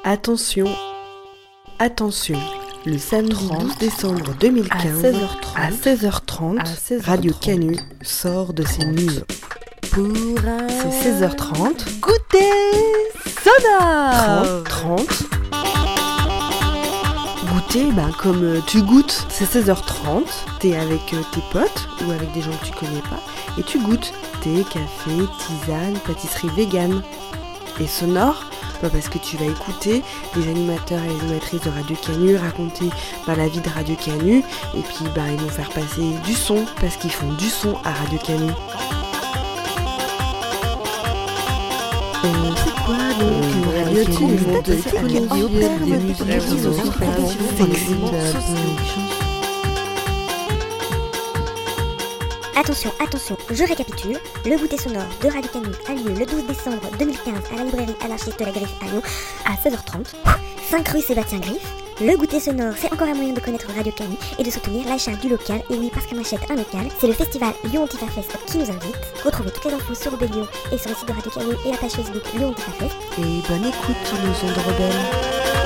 Attention, attention, le samedi 12 décembre 2015 à 16h30, Radio Canu sort de ses nuits. C'est 16h30, goûter sonore 30. Goûter, comme tu goûtes, c'est 16h30, t'es avec tes potes ou avec des gens que tu connais pas, et tu goûtes thé, café, tisane, pâtisserie végane. Et sonore, parce que tu vas écouter les animateurs et les animatrices de Radio Canu raconter la vie de Radio Canu, et puis ils vont faire passer du son, parce qu'ils font du son à Radio Canu. C'est quoi donc Radio Canu? Attention, je récapitule. Le goûter sonore de Radio Canu a lieu le 12 décembre 2015 à la librairie Anarchiste de la Griffe à Lyon à 16h30. 5 rue Sébastien Griffe. Le goûter sonore, c'est encore un moyen de connaître Radio Canu et de soutenir l'achat du local. Et oui, parce qu'on achète un local, c'est le festival Lyon Antifa Fest qui nous invite. Retrouvez toutes les infos sur Rebellion et sur le site de Radio Canu et la page Facebook Lyon Antifa Fest. Et bonne écoute sur nos ondes rebelles.